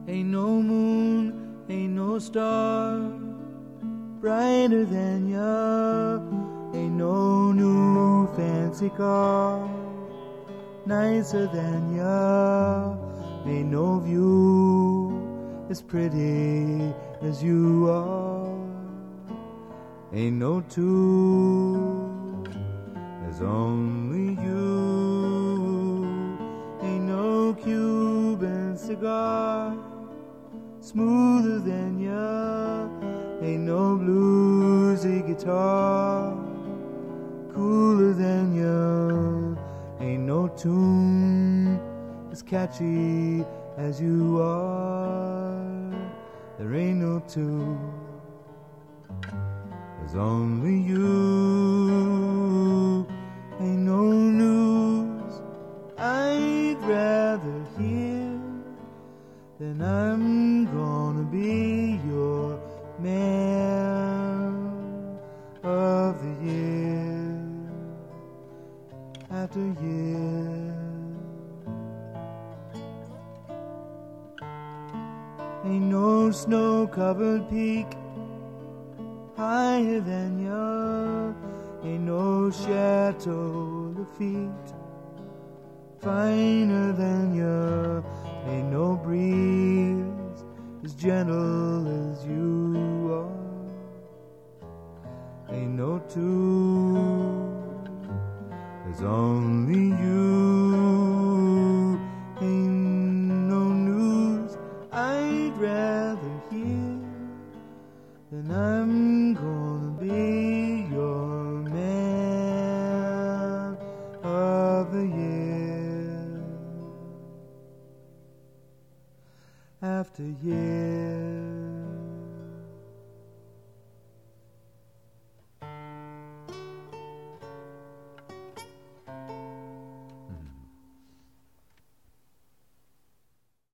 Ain't no moon, ain't no star brighter than ya. Ain't no new fancy car nicer than ya. Ain't no view as pretty as you are. Ain't no two, there's only you. Ain't no Cuban cigar smoother than ya. Ain't no bluesy guitar cooler than ya. Ain't no tune as catchy as you are. There ain't no two, there's only you. Ain't no news I'd rather hear than I'm gonna be your man of the year after year. Ain't no snow-covered peak higher than ya. Ain't no Chateau Lafitte finer than ya. Ain't no breeze as gentle as you are. Ain't no two, there's only you. Ain't no news I'd rather hear than I'm gonna be your man of the year after year.